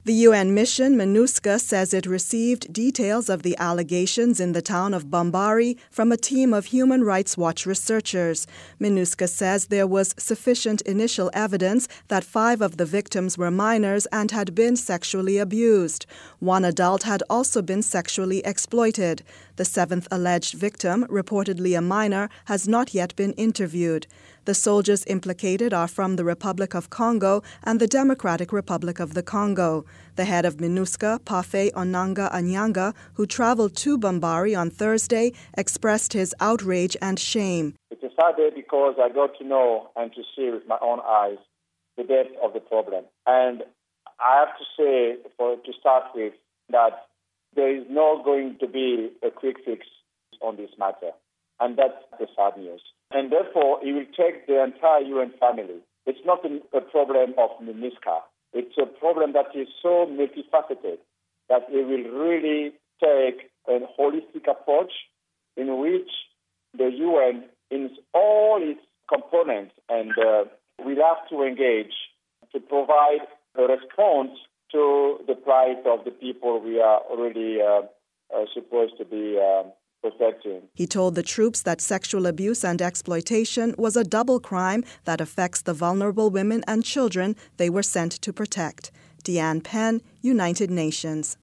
The UN mission MINUSCA says it received details of the allegations in the town of Bambari from a team of Human Rights Watch researchers. MINUSCA says there was sufficient initial evidence that 5 of the victims were minors and had been sexually abused. 1 adult had also been sexually exploited. The 7th alleged victim, reportedly a minor, has not yet been interviewed. The soldiers implicated are from the Republic of Congo and the Democratic Republic of the Congo. The head of MINUSCA, Pafe Onanga Anyanga, who traveled to Bambari on Thursday, expressed his outrage and shame. It's a sad day because I got to know and to see with my own eyes the depth of the problem. And I have to say, to start with, that there is not going to be a quick fix on this matter. And that's the sad news. And therefore, it will take the entire UN family. It's not a problem of MINUSCA. It's a problem that is so multifaceted that it will really take a holistic approach in which the UN, in all its components, and will have to engage to provide a response to the plight of the people we are already supposed to be protecting. He told the troops that sexual abuse and exploitation was a double crime that affects the vulnerable women and children they were sent to protect. Deanne Penn, United Nations.